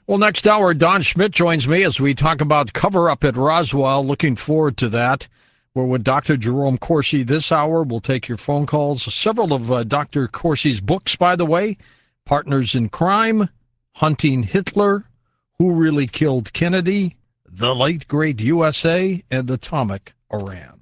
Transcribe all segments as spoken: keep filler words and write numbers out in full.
Well, next hour, Don Schmidt joins me as we talk about cover-up at Roswell. Looking forward to that. We're with Doctor Jerome Corsi this hour. We'll take your phone calls. Several of uh, Doctor Corsi's books, by the way, Partners in Crime, Hunting Hitler, Who Really Killed Kennedy, The Late Great U S A, and Atomic Iran.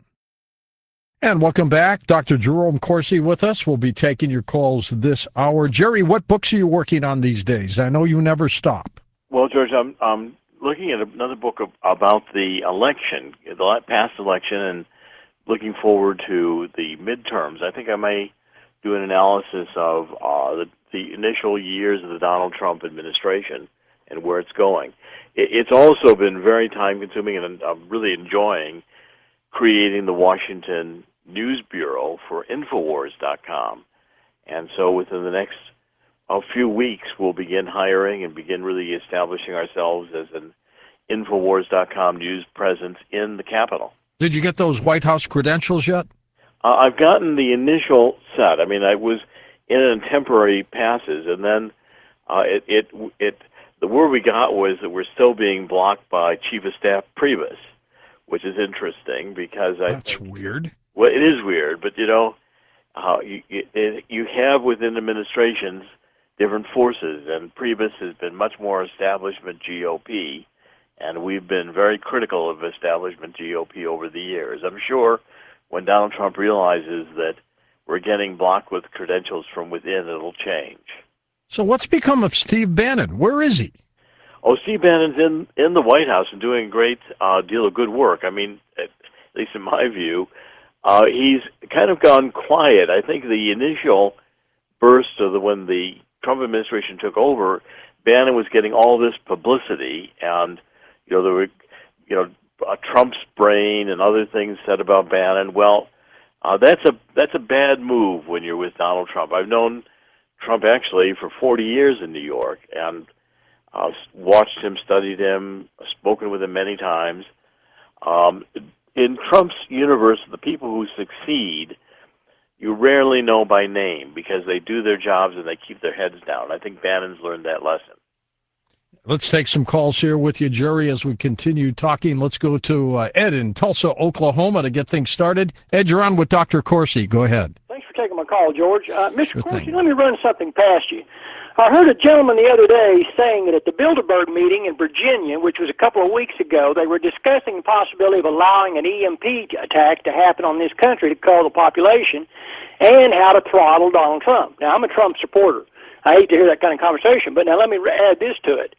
And welcome back. Doctor Jerome Corsi with us. We'll be taking your calls this hour. Jerry, what books are you working on these days? I know you never stop. Well, George, I'm, I'm looking at another book of, about the election, the past election, and looking forward to the midterms. I think I may do an analysis of uh, the, the initial years of the Donald Trump administration and where it's going. It, it's also been very time-consuming, and I'm really enjoying creating the Washington News Bureau for Infowars dot com. And so within the next a few weeks, we'll begin hiring and begin really establishing ourselves as an Infowars dot com news presence in the Capitol. Did you get those White House credentials yet? Uh, I've gotten the initial set. I mean, I was in on temporary passes, and then uh, it, it, it, the word we got was that we're still being blocked by Chief of Staff Priebus, which is interesting because I That's think, weird. Well, it is weird, but you know, uh, you, it, you have within administrations different forces, and Priebus has been much more establishment G O P, and we've been very critical of establishment G O P over the years. I'm sure when Donald Trump realizes that we're getting blocked with credentials from within, it'll change. So what's become of Steve Bannon? Where is he? Oh, Steve Bannon's in, in the White House and doing a great uh, deal of good work. I mean, at least in my view, uh, he's kind of gone quiet. I think the initial burst of the when the Trump administration took over, Bannon was getting all this publicity, and you know there were, you know, uh, Trump's brain and other things said about Bannon. Well, uh, that's a that's a bad move when you're with Donald Trump. I've known Trump actually for forty years in New York, and uh, watched him, studied him, spoken with him many times. Um, in Trump's universe, the people who succeed, you rarely know by name because they do their jobs and they keep their heads down. I think Bannon's learned that lesson. Let's take some calls here with you, Jerry, as we continue talking. Let's go to uh, Ed in Tulsa, Oklahoma to get things started. Ed, you're on with Doctor Corsi. Go ahead. Thanks for taking my call, George. Uh, Mister Sure Corsi, thing. let me run something past you. I heard a gentleman the other day saying that at the Bilderberg meeting in Virginia, which was a couple of weeks ago, they were discussing the possibility of allowing an E M P attack to happen on this country to kill the population and how to throttle Donald Trump. Now, I'm a Trump supporter. I hate to hear that kind of conversation, but now let me add this to it.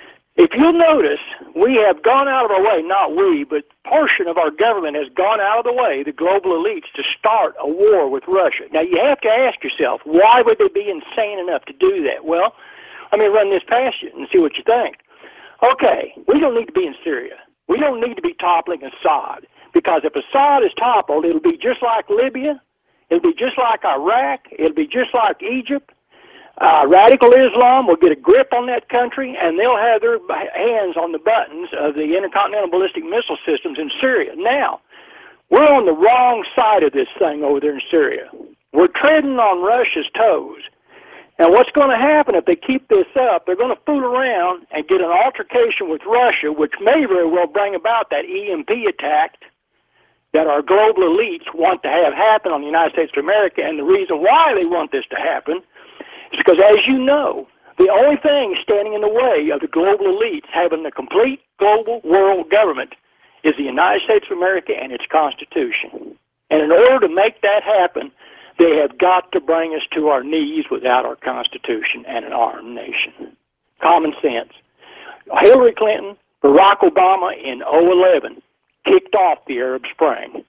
If you'll notice, we have gone out of our way, not we, but portion of our government has gone out of the way, the global elites, to start a war with Russia. Now, you have to ask yourself, why would they be insane enough to do that? Well, let me run this past you and see what you think. Okay, we don't need to be in Syria. We don't need to be toppling Assad, because if Assad is toppled, it'll be just like Libya, it'll be just like Iraq, it'll be just like Egypt. Uh, radical Islam will get a grip on that country, and they'll have their hands on the buttons of the intercontinental ballistic missile systems in Syria. Now, we're on the wrong side of this thing over there in Syria. We're treading on Russia's toes. And what's going to happen if they keep this up, they're going to fool around and get an altercation with Russia, which may very well bring about that E M P attack that our global elites want to have happen on the United States of America. And the reason why they want this to happen is because, as you know, the only thing standing in the way of the global elites having the complete global world government is the United States of America and its Constitution. And in order to make that happen, they have got to bring us to our knees without our Constitution and an armed nation. Common sense. Hillary Clinton, Barack Obama in oh eleven kicked off the Arab Spring.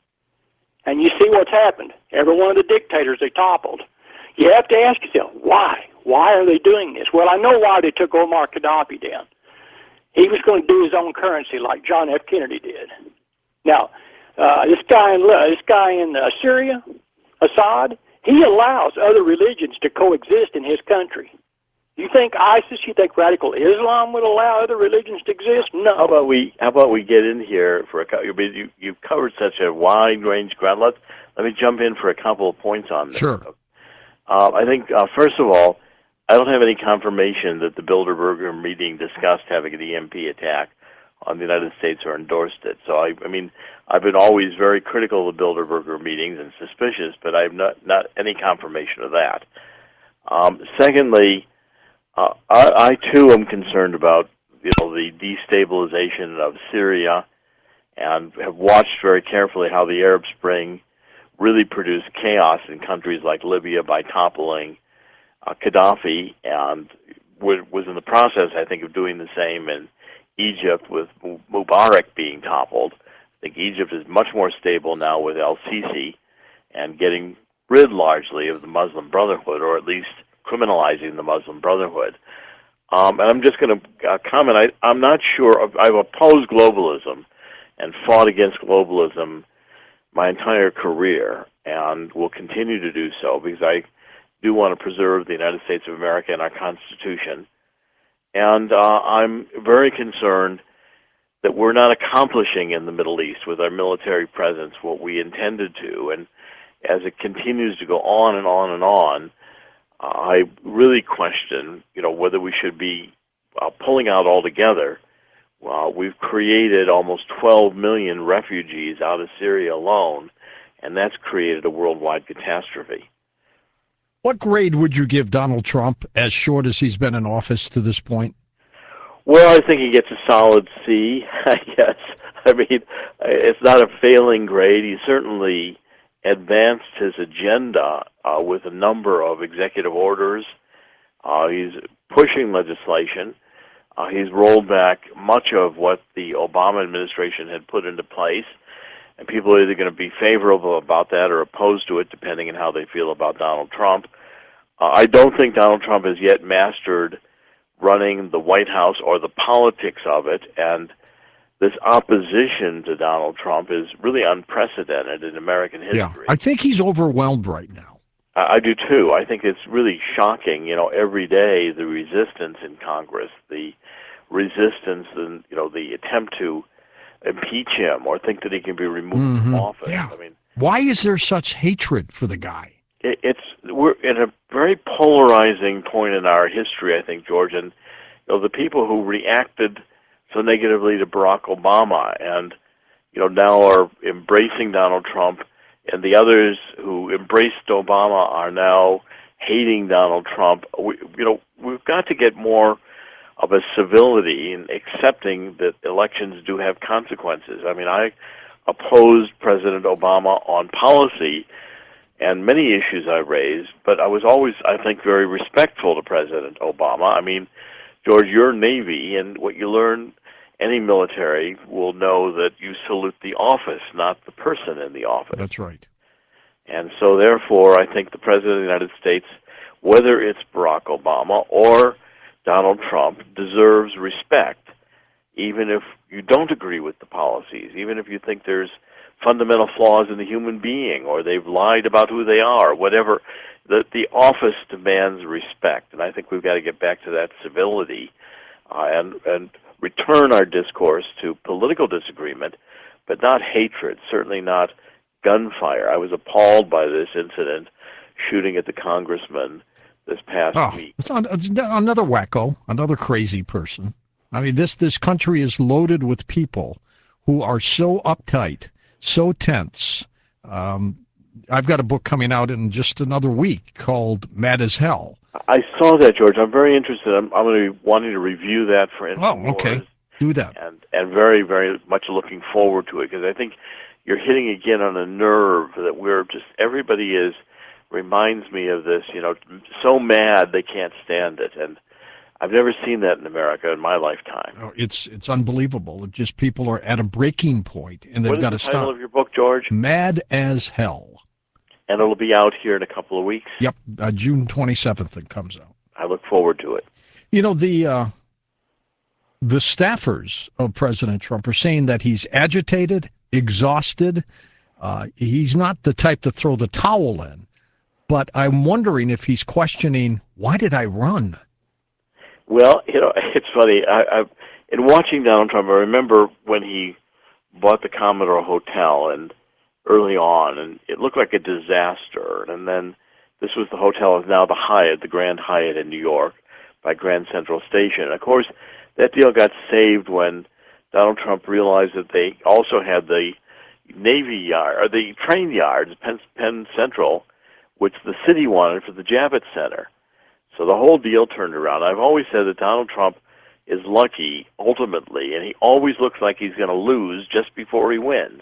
And you see what's happened. Every one of the dictators they toppled. You have to ask yourself, why? Why are they doing this? Well, I know why they took Omar Gaddafi down. He was going to do his own currency like John F. Kennedy did. Now, uh, this guy in uh, this guy in uh, Syria, Assad, he allows other religions to coexist in his country. You think ISIS, you think radical Islam would allow other religions to exist? No. How about we? How about we get in here for a couple? You you've covered such a wide range ground. Let let me jump in for a couple of points on this. Sure. Uh, I think uh, first of all, I don't have any confirmation that the Bilderberger meeting discussed having an E M P attack on the United States or endorsed it. So, I, I mean, I've been always very critical of the Bilderberger meetings and suspicious, but I have not, not any confirmation of that. Um, secondly, uh, I, I too am concerned about you know the destabilization of Syria, and have watched very carefully how the Arab Spring really produced chaos in countries like Libya by toppling uh, Gaddafi, and was in the process, I think, of doing the same in Egypt with Mubarak being toppled. I think Egypt is much more stable now with El-Sisi and getting rid largely of the Muslim Brotherhood, or at least criminalizing the Muslim Brotherhood. Um, and I'm just going to uh, comment, I, I'm not sure, I've opposed globalism and fought against globalism my entire career, and will continue to do so because I do want to preserve the United States of America and our Constitution. And uh, I'm very concerned that we're not accomplishing in the Middle East with our military presence what we intended to. And as it continues to go on and on and on, uh, I really question, you know, whether we should be uh, pulling out altogether. Well, we've created almost twelve million refugees out of Syria alone, and that's created a worldwide catastrophe. What grade would you give Donald Trump, as short as he's been in office to this point? Well, I think he gets a solid C, I guess. I mean, it's not a failing grade. He certainly advanced his agenda uh, with a number of executive orders. Uh, he's pushing legislation. Uh, he's rolled back much of what the Obama administration had put into place, and people are either going to be favorable about that or opposed to it, depending on how they feel about Donald Trump. Uh, I don't think Donald Trump has yet mastered running the White House or the politics of it, and this opposition to Donald Trump is really unprecedented in American history. Yeah, I think he's overwhelmed right now. I do too. I think it's really shocking. You know, every day the resistance in Congress, the resistance, and you know, the attempt to impeach him or think that he can be removed mm-hmm. from office. Yeah. I mean, why is there such hatred for the guy? It, it's we're in a very polarizing point in our history, I think, George. And you know, the people who reacted so negatively to Barack Obama and you know now are embracing Donald Trump, and the others who embraced Obama are now hating Donald Trump. We, you know, we've got to get more of a civility in accepting that elections do have consequences. I mean, I opposed President Obama on policy and many issues I raised, but I was always, I think, very respectful to President Obama. I mean, George, you're Navy, and what you learn, any military will know that you salute the office, not the person in the office. That's right. And so, therefore, I think the President of the United States, whether it's Barack Obama or Donald Trump, deserves respect, even if you don't agree with the policies, even if you think there's fundamental flaws in the human being or they've lied about who they are, whatever. The, the office demands respect, and I think we've got to get back to that civility uh, and, and return our discourse to political disagreement, but not hatred, certainly not gunfire. I was appalled by this incident, shooting at the congressman this past oh, week. It's another wacko, another crazy person. I mean, this, this country is loaded with people who are so uptight, so tense. Um, I've got a book coming out in just another week called Mad as Hell. I saw that, George. I'm very interested. I'm, I'm going to be wanting to review that for InfoWars. Oh, okay. Do that. And, and very, very much looking forward to it, because I think you're hitting again on a nerve that we're just, everybody is, reminds me of this, you know, so mad they can't stand it. And I've never seen that in America in my lifetime. Oh, it's it's unbelievable. It just people are at a breaking point, and they've got to stop. What is the title of your book, George? Mad as Hell. And it'll be out here in a couple of weeks? Yep, uh, June twenty-seventh it comes out. I look forward to it. You know, the uh, the staffers of President Trump are saying that he's agitated, exhausted. Uh, he's not the type to throw the towel in. But I'm wondering if he's questioning, why did I run? Well, you know, it's funny. I, I, in watching Donald Trump, I remember when he bought the Commodore Hotel and early on, and it looked like a disaster. And then This was the hotel is now the Hyatt, the Grand Hyatt in New York, by Grand Central Station. And of course, that deal got saved when Donald Trump realized that they also had the Navy Yard, or the train yards, Penn, Penn Central, which the city wanted for the Javits Center. So the whole deal turned around. I've always said that Donald Trump is lucky, ultimately, and he always looks like he's going to lose just before he wins.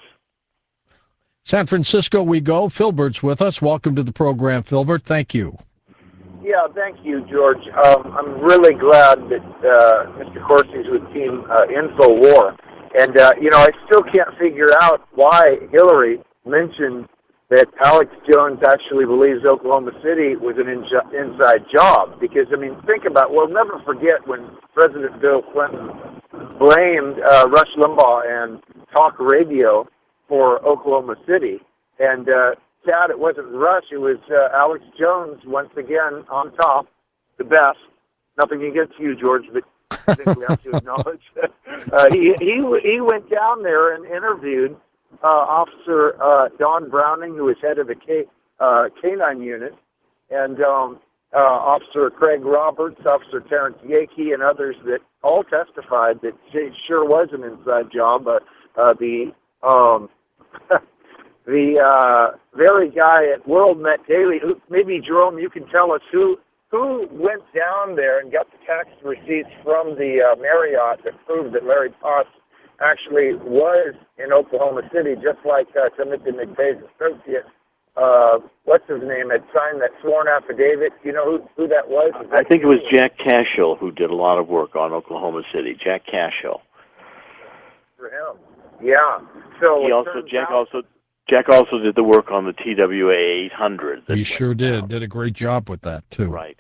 San Francisco we go. Filbert's with us. Welcome to the program, Filbert. Thank you. Yeah, thank you, George. Um, I'm really glad that uh, Mister Corsi's with Team uh, InfoWar. And, uh, you know, I still can't figure out why Hillary mentioned that Alex Jones actually believes Oklahoma City was an in- inside job. Because, I mean, think about it. We'll never forget when President Bill Clinton blamed uh, Rush Limbaugh and talk radio for Oklahoma City. And, uh, Chad, it wasn't Rush. It was uh, Alex Jones, once again, on top, the best. Nothing against you, George, but I think we have to acknowledge that. Uh, he, he, he went down there and interviewed uh, Officer uh, Don Browning, who was head of the K, uh, K nine unit, and um, uh, Officer Craig Roberts, Officer Terrence Yakey, and others that all testified that it sure was an inside job. Uh, uh, the um, the uh, very guy at World Met Daily, who, maybe, Jerome, you can tell us who who went down there and got the tax receipts from the uh, Marriott that proved that Larry Potts actually was in Oklahoma City, just like uh, Timothy McVeigh's associate, uh, what's his name, had signed that sworn affidavit. Do you know who, who that was? I think it was Jack Cashill who did a lot of work on Oklahoma City. Jack Cashill. For him. Yeah. So he also Jack out, also Jack also did the work on the T W A eight hundred. He sure did. Down. Did a great job with that, too. Right.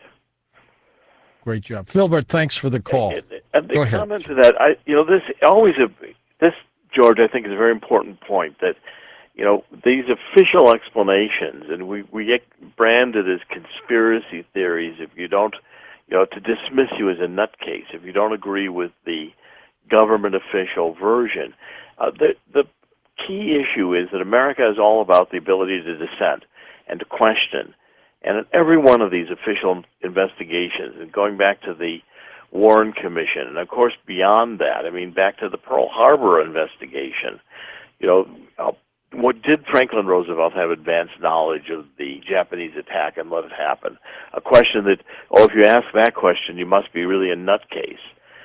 Great job. Filbert, thanks for the call. And, and the Go comment ahead. to that, I, you know, this always, a, this, George, I think is a very important point that, you know, these official explanations, and we, we get branded as conspiracy theories if you don't, you know, to dismiss you as a nutcase, if you don't agree with the government official version. Uh, the, the key issue is that America is all about the ability to dissent and to question. And in every one of these official investigations, and going back to the Warren Commission, and of course beyond that, I mean, back to the Pearl Harbor investigation, you know, uh, what did Franklin Roosevelt have advanced knowledge of the Japanese attack and let it happen? A question that, oh, if you ask that question, you must be really a nutcase.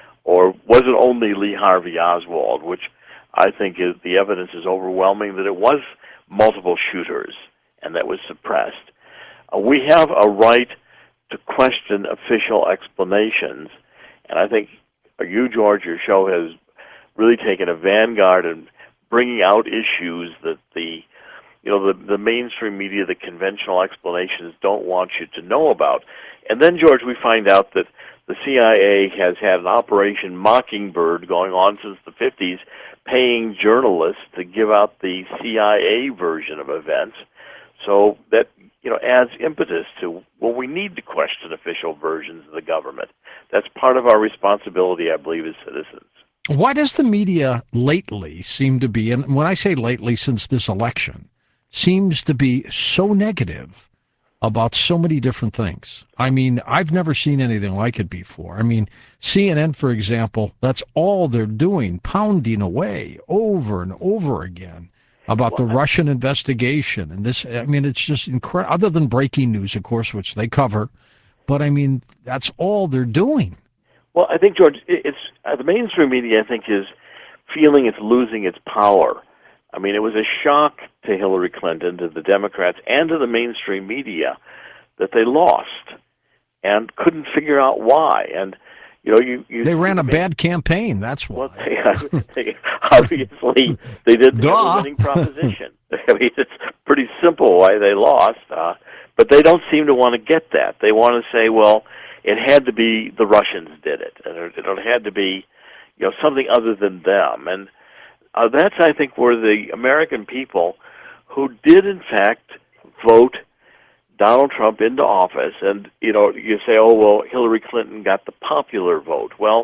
Or was it only Lee Harvey Oswald, which I think is, the evidence is overwhelming that it was multiple shooters and that was suppressed. Uh, we have a right to question official explanations, and I think you, George, your show has really taken a vanguard in bringing out issues that the, you know, the, the mainstream media, the conventional explanations don't want you to know about. And then, George, we find out that the C I A has had an Operation Mockingbird going on since the fifties, paying journalists to give out the C I A version of events. So that, you know, adds impetus to, well, we need to question official versions of the government. That's part of our responsibility, I believe, as citizens. Why does the media lately seem to be, and when I say lately, since this election, seems to be so negative about so many different things? I mean, I've never seen anything like it before. I mean, C N N, for example, that's all they're doing, pounding away over and over again about the Russian investigation. And this, I mean, it's just incredible, other than breaking news, of course, which they cover. But, I mean, that's all they're doing. Well, I think, George, it's uh, the mainstream media, I think, is feeling it's losing its power. I mean, it was a shock to Hillary Clinton, to the Democrats, and to the mainstream media that they lost and couldn't figure out why. And, you know, you... you they ran a bad campaign, that's why. Well, they, they, obviously, they didn't have a winning proposition. I mean, it's pretty simple why they lost, uh, but they don't seem to want to get that. They want to say, well, it had to be the Russians did it, and it, it had to be, you know, something other than them. And uh, that's, I think, where the American people who did, in fact, vote Donald Trump into office, and, you know, you say, oh, well, Hillary Clinton got the popular vote. Well,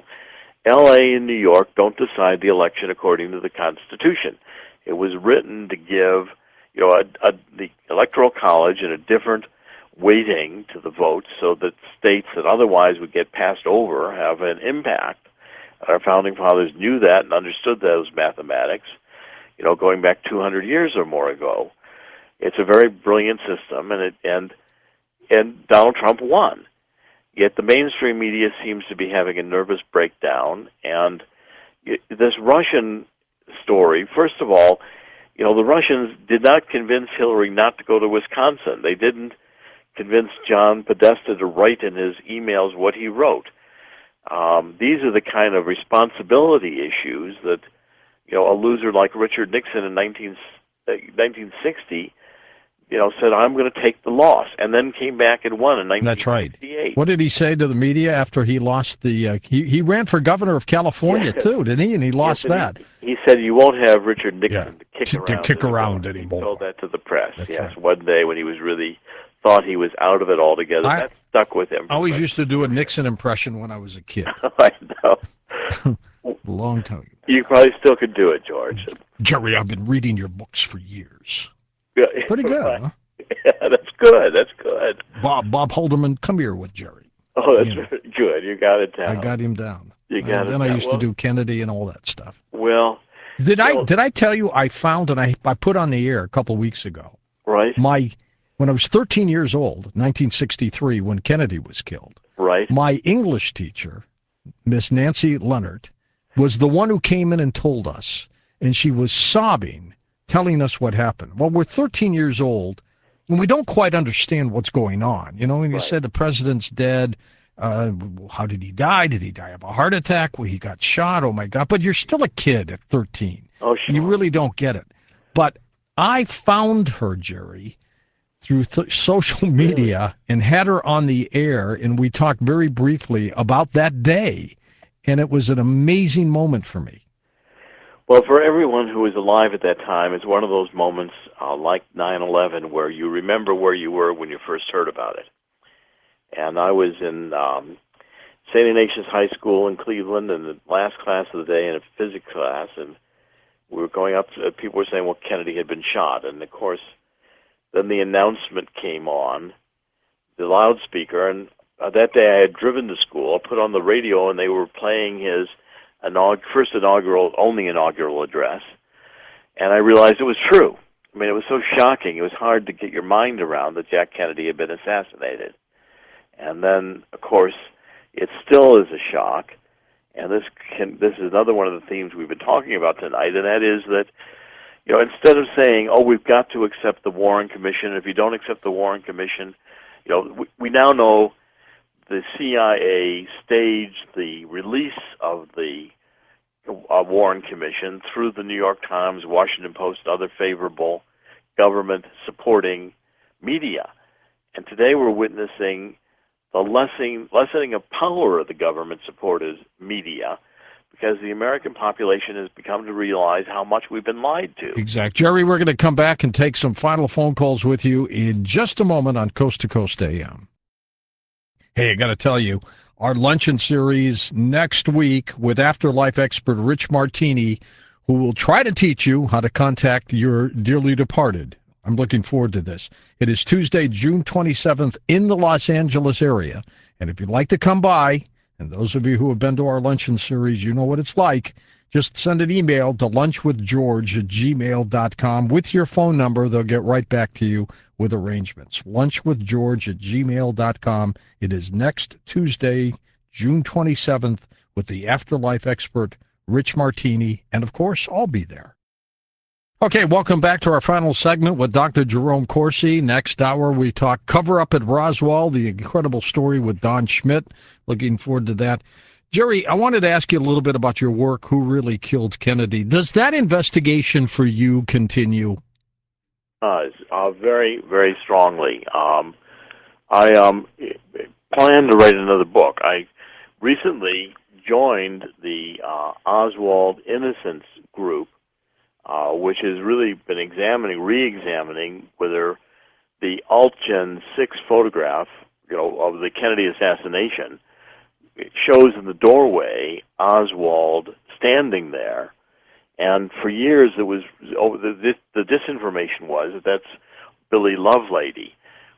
L A and New York don't decide the election according to the Constitution. It was written to give, you know, a, a, the Electoral College and a different weighting to the votes so that states that otherwise would get passed over have an impact. And our founding fathers knew that and understood those mathematics, you know, going back two hundred years or more ago. It's a very brilliant system, and it and and Donald Trump won. Yet the mainstream media seems to be having a nervous breakdown, and this Russian story, first of all, you know, the Russians did not convince Hillary not to go to Wisconsin. They didn't convince John Podesta to write in his emails what he wrote. Um, these are the kind of responsibility issues that, you know, a loser like Richard Nixon in nineteen sixty, you know, said, I'm going to take the loss, and then came back and won in nineteen sixty-eight. That's right. What did he say to the media after he lost the, uh, he, he ran for governor of California, yes. too, didn't he? And he lost yes, that. He, he said, you won't have Richard Nixon yeah. to kick to, around, to kick anymore. around anymore. He told that to the press, That's yes, right. one day when he was really, thought he was out of it altogether. I, that stuck with him. I always used to do a Nixon impression when I was a kid. I know. Long time. You probably still could do it, George. Jerry, I've been reading your books for years. Yeah. Pretty good, huh? Yeah, that's good. That's good. Bob Bob Holderman, come here with Jerry. Oh, that's you know. good. You got it down. I got him down. You got and it then down. I used well, to do Kennedy and all that stuff. Well, did well, I did I tell you I found and I I put on the air a couple of weeks ago? Right. My when I was thirteen years old, nineteen sixty-three, when Kennedy was killed. Right. My English teacher, Miss Nancy Leonard, was the one who came in and told us, and she was sobbing, telling us what happened. Well, we're thirteen years old, and we don't quite understand what's going on. You know, when you right. say the president's dead, uh, how did he die? Did he die of a heart attack? Well, he got shot. Oh, my God. But you're still a kid at thirteen. Oh, sure. You really don't get it. But I found her, Jerry, through th- social media really? and had her on the air, and we talked very briefly about that day, and it was an amazing moment for me. Well, for everyone who was alive at that time, it's one of those moments uh, like nine eleven where you remember where you were when you first heard about it. And I was in um, Saint Ignatius High School in Cleveland in the last class of the day in a physics class, and we were going up to, people were saying, well, Kennedy had been shot. And, of course, then the announcement came on, the loudspeaker, and uh, that day I had driven to school. I put on the radio, and they were playing his inaug- first inaugural, only inaugural address, and I realized it was true. I mean, it was so shocking. It was hard to get your mind around that Jack Kennedy had been assassinated. And then, of course, it still is a shock, and this can, this is another one of the themes we've been talking about tonight, and that is that, you know, instead of saying, oh, we've got to accept the Warren Commission, if you don't accept the Warren Commission, you know, we, we now know the C I A staged the release of the uh, Warren Commission through the New York Times, Washington Post, other favorable government-supporting media. And today we're witnessing the lessening, lessening of power of the government-supported media, because the American population has become to realize how much we've been lied to. Exactly. Jerry, we're going to come back and take some final phone calls with you in just a moment on Coast to Coast A M. Hey, I got to tell you, our luncheon series next week with Afterlife expert Rich Martini, who will try to teach you how to contact your dearly departed. I'm looking forward to this. It is Tuesday, June twenty-seventh in the Los Angeles area. And if you'd like to come by, and those of you who have been to our luncheon series, you know what it's like. Just send an email to lunchwithgeorge at gmail dot com with your phone number. They'll get right back to you with arrangements. lunchwithgeorge at gmail dot com. It is next Tuesday, June twenty-seventh, with the Afterlife expert, Rich Martini. And, of course, I'll be there. Okay, welcome back to our final segment with Doctor Jerome Corsi. Next hour, we talk cover-up at Roswell, the incredible story with Don Schmitt. Looking forward to that. Jerry, I wanted to ask you a little bit about your work, Who Really Killed Kennedy. Does that investigation for you continue? Uh, uh, very, very strongly. Um, I um, plan to write another book. I recently joined the uh, Oswald Innocence Group, Uh, which has really been examining, re-examining whether the Altgen six photograph, you know, of the Kennedy assassination, it shows in the doorway Oswald standing there. And for years, it was oh, the, the, the disinformation was that that's Billy Lovelady.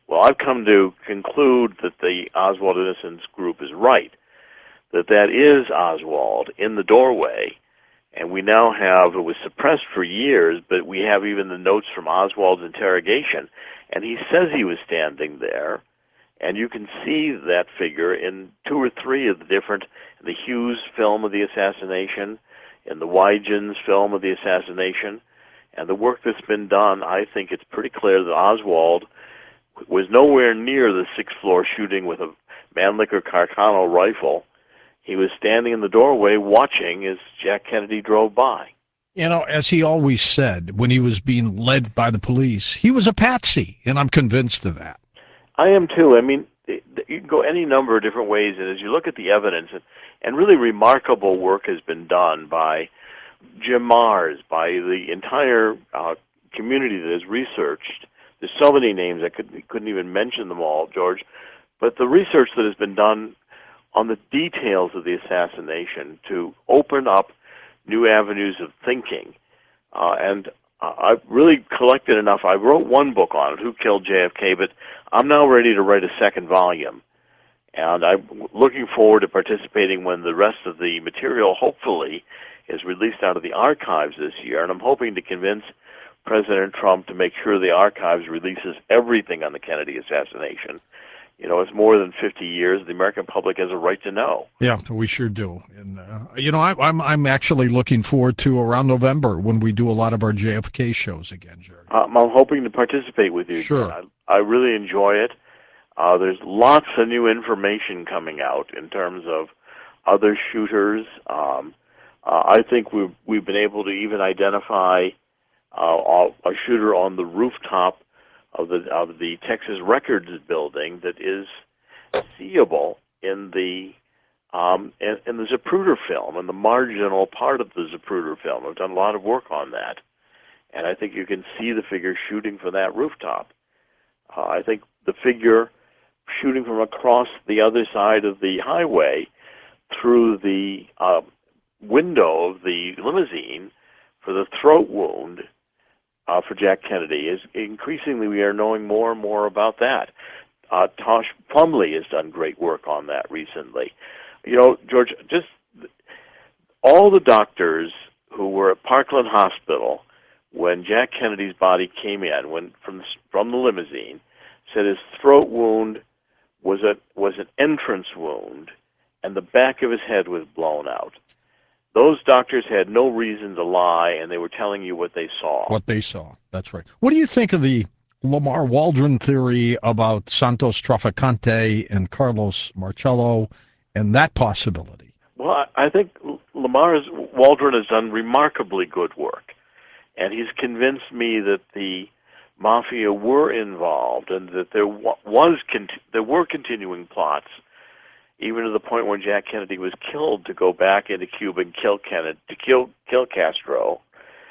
Well, I've come to conclude that the Oswald Innocence Group is right, that that is Oswald in the doorway, and we now have, it was suppressed for years, but we have even the notes from Oswald's interrogation, and he says he was standing there, and you can see that figure in two or three of the different, the Hughes film of the assassination, in the Huygens film of the assassination, and the work that's been done. I think it's pretty clear that Oswald was nowhere near the sixth floor shooting with a Mannlicher Carcano rifle. He was standing in the doorway watching as Jack Kennedy drove by. You know, as he always said when he was being led by the police, he was a patsy, and I'm convinced of that. I am too. I mean, you can go any number of different ways, and as you look at the evidence, and, and really remarkable work has been done by Jim Mars, by the entire uh, community that has researched. There's so many names, I could, couldn't even mention them all, George, but the research that has been done on the details of the assassination to open up new avenues of thinking. Uh, and uh, I've really collected enough. I wrote one book on it, Who Killed J F K, but I'm now ready to write a second volume. And I'm looking forward to participating when the rest of the material, hopefully, is released out of the archives this year. And I'm hoping to convince President Trump to make sure the archives releases everything on the Kennedy assassination. You know, it's more than fifty years. The American public has a right to know. Yeah, we sure do. And, uh, you know, I, I'm I'm actually looking forward to around November when we do a lot of our J F K shows again, Jerry. Um, I'm hoping to participate with you. Sure. I, I really enjoy it. Uh, there's lots of new information coming out in terms of other shooters. Um, uh, I think we've, we've been able to even identify uh, a shooter on the rooftop of the of the Texas Records building that is seeable in the um, in, in the Zapruder film, in the marginal part of the Zapruder film. I've done a lot of work on that, and I think you can see the figure shooting from that rooftop. Uh, I think the figure shooting from across the other side of the highway through the uh, window of the limousine for the throat wound Uh, for Jack Kennedy is increasingly we are knowing more and more about that. Uh, Tosh Plumley has done great work on that recently. You know, George, just all the doctors who were at Parkland Hospital when Jack Kennedy's body came in, when from the, from the limousine, said his throat wound was a was an entrance wound, and the back of his head was blown out. Those doctors had no reason to lie, and they were telling you what they saw. What they saw. That's right. What do you think of the Lamar Waldron theory about Santos Trafficante and Carlos Marcello and that possibility? Well, I, I think Lamar Waldron has done remarkably good work, and he's convinced me that the mafia were involved and that there was conti- there were continuing plots, even to the point when Jack Kennedy was killed, to go back into Cuba and kill Kennedy, to kill kill Castro.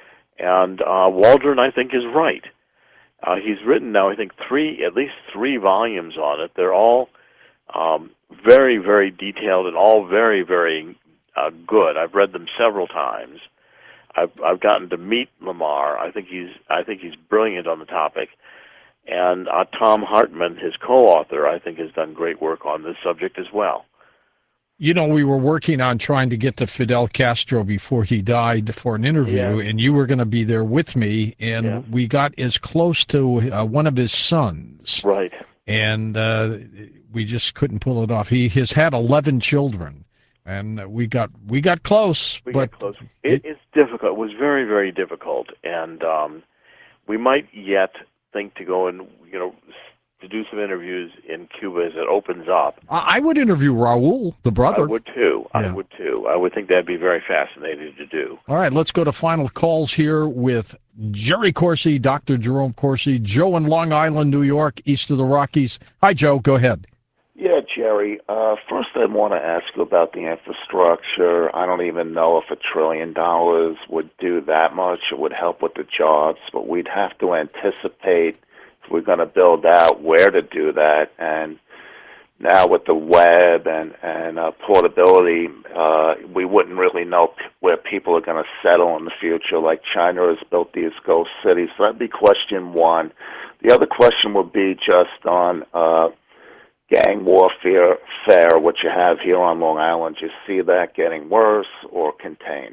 And uh, Waldron, I think, is right. Uh, he's written now, I think, three, at least three volumes on it. They're all um, very, very detailed and all very, very uh, good. I've read them several times. I've I've gotten to meet Lamar. I think he's I think he's brilliant on the topic. And uh, Tom Hartman, his co-author, I think has done great work on this subject as well. You know, we were working on trying to get to Fidel Castro before he died for an interview, Yeah. and you were going to be there with me, and Yeah. we got as close to uh, one of his sons. Right. And uh, we just couldn't pull it off. He has had eleven children, and we got we got close. We but got close. It, it's difficult. It was very, very difficult, and um, we might yet think to go and, you know, to do some interviews in Cuba as it opens up. I I would interview Raul, the brother. I would too. I Yeah. would too. I would think that'd be very fascinating to do. All right, let's go to final calls here with Jerry Corsi, Doctor Jerome Corsi, Joe in Long Island, New York, east of the Rockies. Hi, Joe. Go ahead. Yeah, Jerry. Uh, first, I want to ask you about the infrastructure. I don't even know if a trillion dollars would do that much. It would help with the jobs, but we'd have to anticipate if we're going to build out where to do that. And now with the web and and uh, portability, uh, we wouldn't really know p- where people are going to settle in the future. Like China has built these ghost cities. So that'd be question one. The other question would be just on uh, gang warfare, fair, what you have here on Long Island. Do you see that getting worse or contained?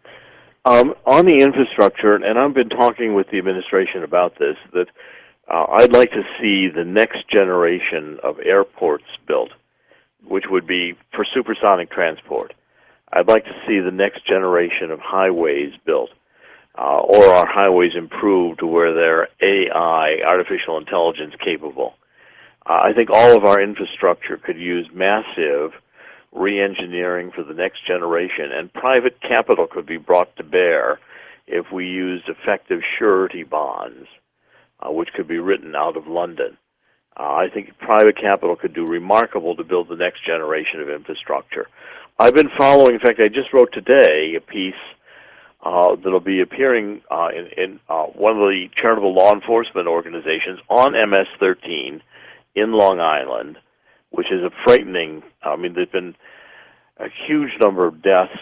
Um, on the infrastructure, and I've been talking with the administration about this, that uh, I'd like to see the next generation of airports built, which would be for supersonic transport. I'd like to see the next generation of highways built, uh, or our highways improved to where they're A I, artificial intelligence capable. Uh, I think all of our infrastructure could use massive re-engineering for the next generation, and private capital could be brought to bear if we used effective surety bonds, uh, which could be written out of London. Uh, I think private capital could do remarkable to build the next generation of infrastructure. I've been following, in fact, I just wrote today a piece uh, that'll be appearing uh, in, in uh, one of the charitable law enforcement organizations on M S thirteen in Long Island, which is a frightening, I mean, there's been a huge number of deaths,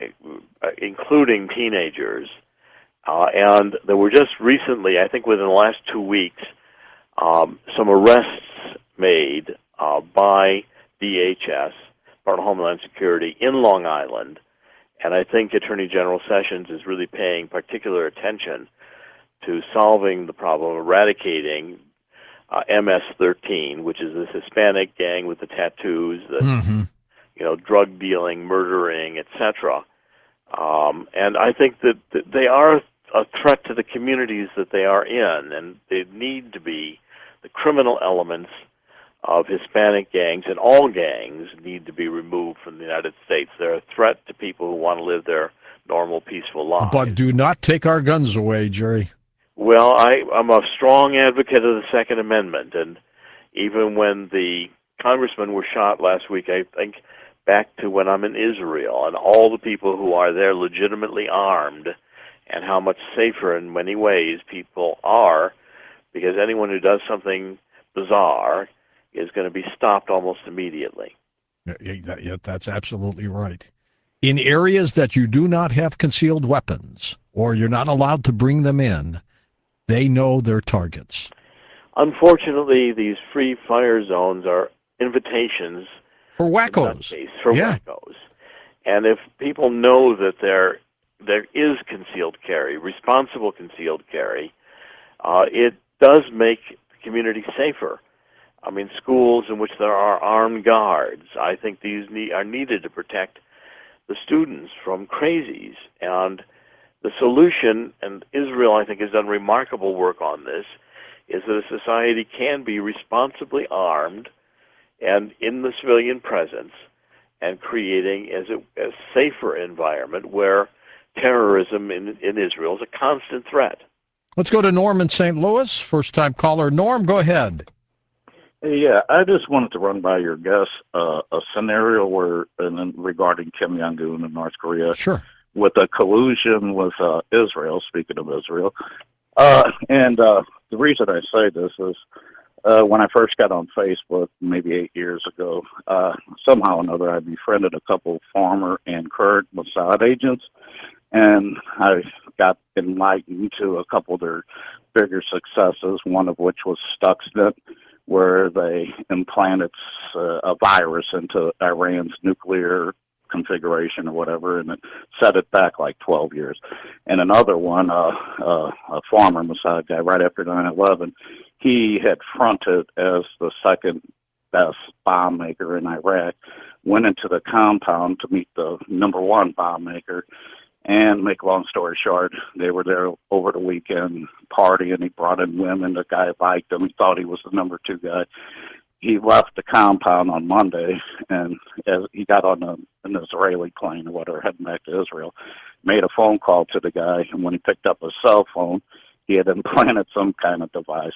including teenagers, uh, and there were just recently, I think within the last two weeks, um, some arrests made uh, by D H S, Department of Homeland Security, in Long Island, and I think Attorney General Sessions is really paying particular attention to solving the problem, eradicating Uh, M S thirteen, which is this Hispanic gang with the tattoos, the Mm-hmm. you know drug dealing, murdering, et cetera. Um, and I think that, that they are a threat to the communities that they are in, and they need to be the criminal elements of Hispanic gangs, and all gangs need to be removed from the United States. They're a threat to people who want to live their normal, peaceful lives. But do not take our guns away, Jerry. Well, I, I'm a strong advocate of the Second Amendment, and even when the congressmen were shot last week, I think back to when I'm in Israel and all the people who are there legitimately armed, and how much safer in many ways people are, because anyone who does something bizarre is going to be stopped almost immediately. Yeah, that- yeah, that's absolutely right. In areas that you do not have concealed weapons, or you're not allowed to bring them in, they know their targets. Unfortunately, these free fire zones are invitations For wackos. case, for Yeah. wackos. And if people know that there there is concealed carry, responsible concealed carry, uh, it does make the community safer. I mean, schools in which there are armed guards, I think these need, are needed to protect the students from crazies. And the solution, and Israel, I think, has done remarkable work on this, is that a society can be responsibly armed and in the civilian presence, and creating as a, a safer environment where terrorism in, in Israel is a constant threat. Let's go to Norm in Saint Louis. First-time caller. Norm, go ahead. Yeah, I just wanted to run by your guest uh, a scenario where, and then regarding Kim Jong-un in North Korea, Sure. with a collusion with uh, Israel, speaking of Israel. Uh, and uh, the reason I say this is uh, when I first got on Facebook, maybe eight years ago, uh, somehow or another I befriended a couple former and current Mossad agents, and I got enlightened to a couple of their bigger successes, one of which was Stuxnet, where they implanted uh, a virus into Iran's nuclear configuration or whatever, and it set it back like twelve years. And another one, uh, uh, a former Mossad guy, right after nine eleven, he had fronted as the second best bomb maker in Iraq, went into the compound to meet the number one bomb maker, and make a long story short, they were there over the weekend partying. He brought in women. The guy liked him. He thought he was the number two guy. He left the compound on Monday, and as he got on a, an Israeli plane or whatever, heading back to Israel, made a phone call to the guy, and when he picked up his cell phone, he had implanted some kind of device.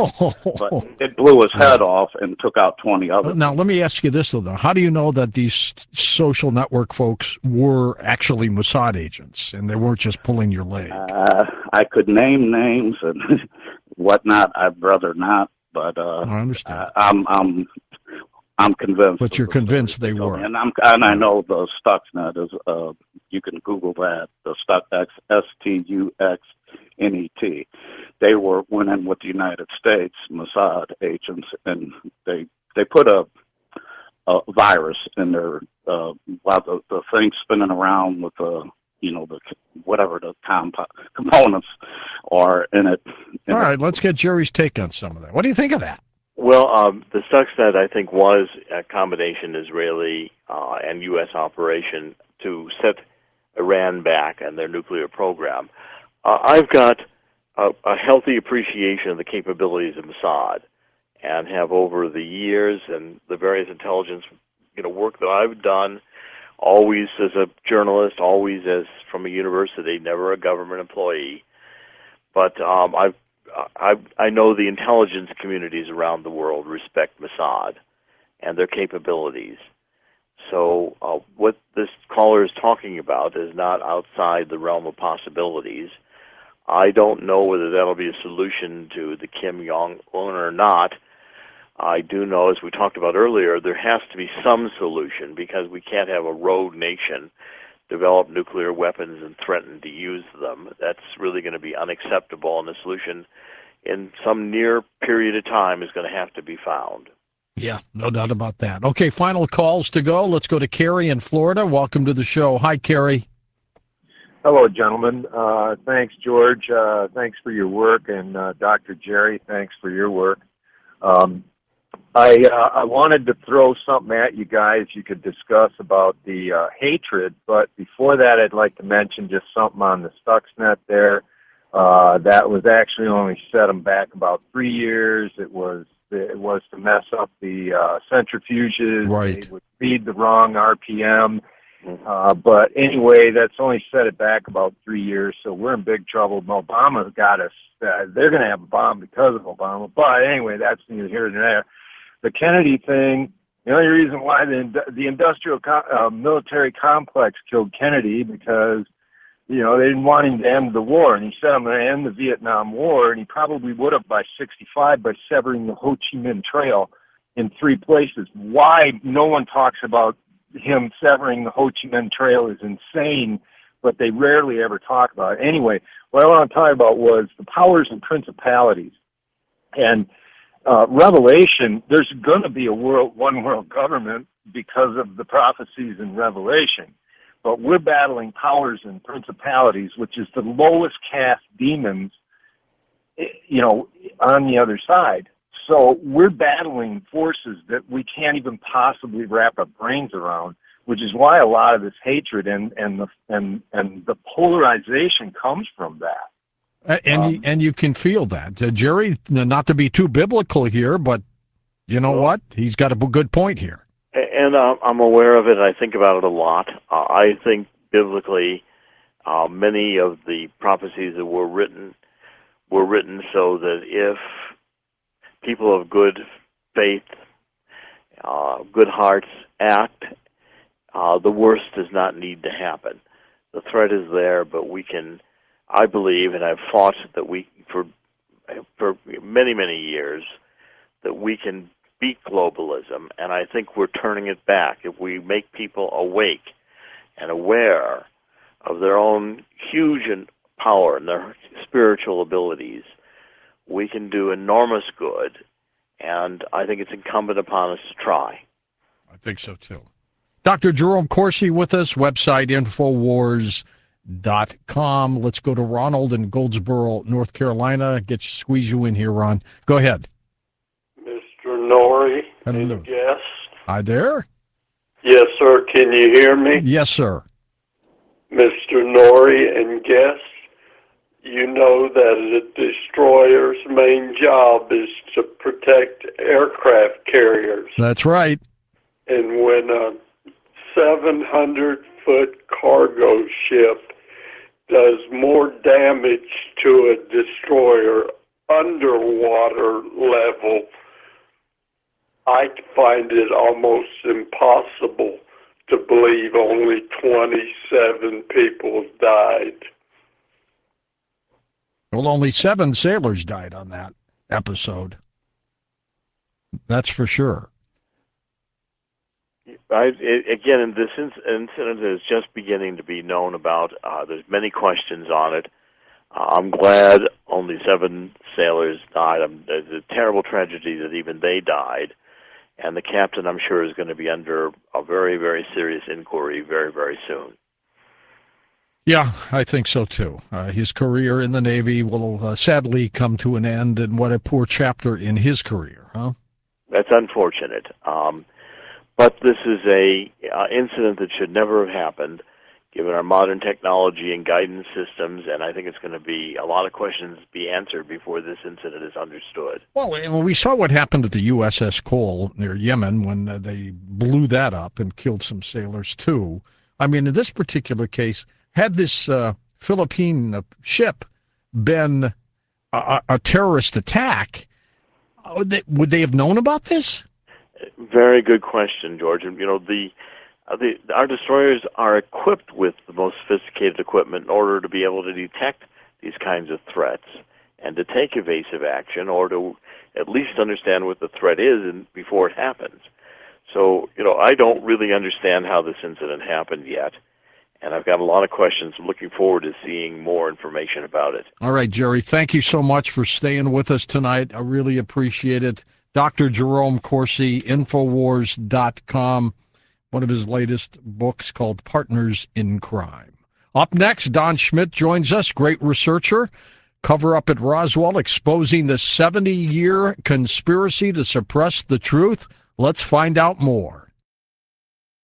But it blew his head off and took out twenty others. Now, let me ask you this, though. How do you know that these social network folks were actually Mossad agents and they weren't just pulling your leg? Uh, I could name names and whatnot. I'd rather not. But uh, I understand. I'm I'm I'm convinced. But you're convinced they were. And I'm and I know the Stuxnet is. Uh, you can Google that. The Stuxnet, S T U X N E T. They were went in with the United States Mossad agents, and they they put a, a virus in their uh, while the the thing's spinning around with the you know the whatever the comp- components are in it. In All right, it. let's get Jerry's take on some of that. What do you think of that? Well, um, the Stuxnet, I think, was a combination Israeli uh, and U S operation to set Iran back and their nuclear program. Uh, I've got a, a healthy appreciation of the capabilities of Mossad, and have over the years and the various intelligence, you know, work that I've done, always as a journalist, always as from a university, never a government employee. But um, I've I, I know the intelligence communities around the world respect Mossad and their capabilities. So uh, what this caller is talking about is not outside the realm of possibilities. I don't know whether that'll be a solution to the Kim Jong-un or not. I do know, as we talked about earlier, there has to be some solution, because we can't have a rogue nation develop nuclear weapons and threaten to use them. That's really going to be unacceptable, and the solution in some near period of time is going to have to be found. Yeah, no doubt about that. Okay, final calls to go. Let's go to Carrie in Florida. Welcome to the show. Hi, Carrie. Hello, gentlemen. Uh, thanks, George. Uh, thanks for your work, and uh, Doctor Jerry, thanks for your work. Um, I uh, I wanted to throw something at you guys you could discuss about the uh, hatred, but before that, I'd like to mention just something on the Stuxnet there. Uh, that was actually only set them back about three years. It was it was to mess up the uh, centrifuges. Right. They would feed the wrong R P M. Uh, but anyway, that's only set it back about three years, so we're in big trouble. Obama's got us. Uh, they're going to have a bomb because of Obama. But anyway, that's neither here nor there. The Kennedy thing, the only reason why the the industrial co- uh, military complex killed Kennedy, because, you know, they didn't want him to end the war, and he said, I'm going to end the Vietnam War, and he probably would have by sixty-five by severing the Ho Chi Minh Trail in three places. Why no one talks about him severing the Ho Chi Minh Trail is insane, but they rarely ever talk about it. Anyway, what I want to talk about was the powers and principalities. And uh, Revelation, there's going to be a world, one world government because of the prophecies in Revelation. But we're battling powers and principalities, which is the lowest caste demons, you know, on the other side. So we're battling forces that we can't even possibly wrap our brains around, which is why a lot of this hatred and and the and and the polarization comes from that. And um, you, and you can feel that, uh, Jerry. Not to be too biblical here, but you know well, what? He's got a good point here. And uh, I'm aware of it. I think about it a lot. Uh, I think biblically, uh, many of the prophecies that were written were written so that if people of good faith, uh, good hearts act, uh, the worst does not need to happen. The threat is there, but we can, I believe, and I've fought that we, for for many, many years, that we can beat globalism, and I think we're turning it back. If we make people awake and aware of their own huge power and their spiritual abilities, we can do enormous good, and I think it's incumbent upon us to try. I think so, too. Doctor Jerome Corsi with us, website infowars dot com. Let's go to Ronald in Goldsboro, North Carolina. Get you, squeeze you in here, Ron. Go ahead. Mister Norrie Hello. and guest. Hi there. Yes, sir. Can you hear me? Yes, sir. Mister Norrie and guest, you know that a destroyer's main job is to protect aircraft carriers. That's right. And when a seven hundred foot cargo ship does more damage to a destroyer underwater level, I find it almost impossible to believe only twenty-seven people died. Well, only seven sailors died on that episode. That's for sure. I, it, again, this incident is just beginning to be known about. Uh, there's many questions on it. Uh, I'm glad only seven sailors died. Um, it's a terrible tragedy that even they died. And the captain, I'm sure, is going to be under a very, very serious inquiry very, very soon. Yeah, I think so, too. Uh, his career in the Navy will uh, sadly come to an end, and what a poor chapter in his career, huh? That's unfortunate. Um, but this is a uh, incident that should never have happened, given our modern technology and guidance systems, and I think it's going to be a lot of questions be answered before this incident is understood. Well, and we saw what happened at the U S S Cole near Yemen when uh, they blew that up and killed some sailors, too. I mean, in this particular case, had this uh, Philippine ship been a, a terrorist attack, would they, would they have known about this? Very good question, George. And, you know, the, uh, the our destroyers are equipped with the most sophisticated equipment in order to be able to detect these kinds of threats and to take evasive action, or to at least understand what the threat is and before it happens. So, you know, I don't really understand how this incident happened yet, and I've got a lot of questions. I'm looking forward to seeing more information about it. All right, Jerry, thank you so much for staying with us tonight. I really appreciate it. Doctor Jerome Corsi, Infowars dot com, one of his latest books called Partners in Crime. Up next, Don Schmitt joins us, great researcher. Cover Up at Roswell, exposing the seventy-year conspiracy to suppress the truth. Let's find out more.